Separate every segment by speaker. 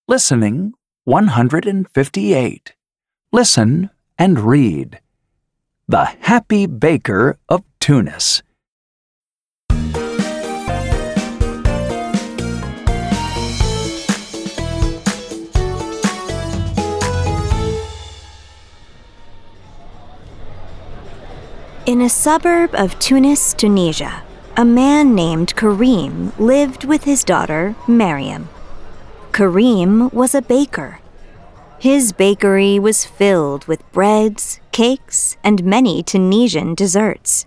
Speaker 1: Listening 158. Listen and read. The Happy Baker of Tunis.
Speaker 2: In a suburb of Tunis, Tunisia, a man named Karim lived with his daughter, Mariam. Karim was a baker. His bakery was filled with breads, cakes, and many Tunisian desserts.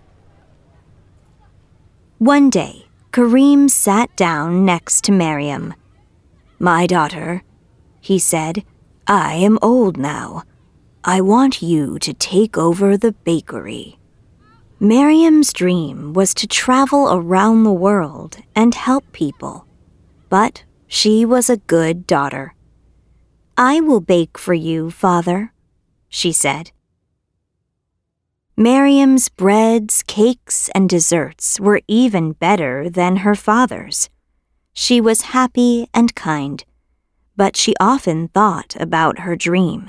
Speaker 2: One day, Karim sat down next to Mariam. "My daughter," he said, "I am old now. I want you to take over the bakery." Mariam's dream was to travel around the world and help people, but she was a good daughter. "I will bake for you, father," she said. Mariam's breads, cakes, and desserts were even better than her father's. She was happy and kind, but she often thought about her dream.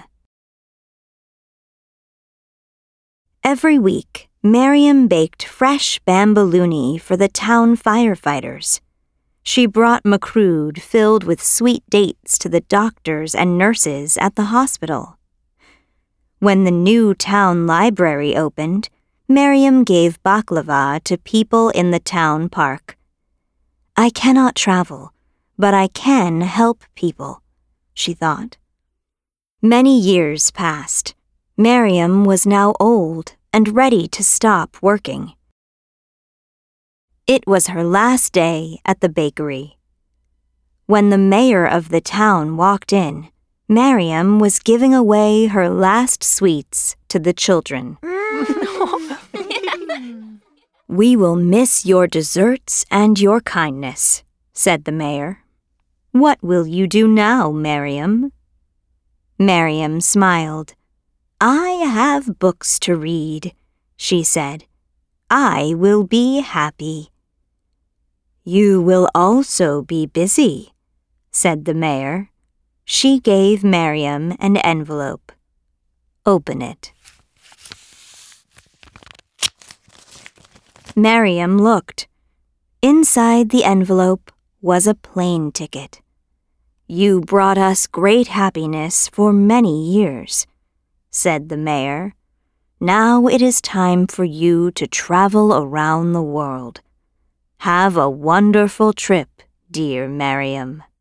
Speaker 2: Every week, Mariam baked fresh bamboulini for the town firefighters. She brought macrood filled with sweet dates to the doctors and nurses at the hospital. When the new town library opened, Mariam gave baklava to people in the town park. "I cannot travel, but I can help people," she thought. Many years passed. Mariam was now old and ready to stop working. It was her last day at the bakery. When the mayor of the town walked in, Mariam was giving away her last sweets to the children. "We will miss your desserts and your kindness," said the mayor. "What will you do now, Mariam?" Mariam smiled. "I have books to read," she said. "I will be happy." "You will also be busy," said the mayor. She gave Mariam an envelope. "Open it." Mariam looked. Inside the envelope was a plane ticket. "You brought us great happiness for many years," said the mayor. "Now it is time for you to travel around the world. Have a wonderful trip, dear Mariam."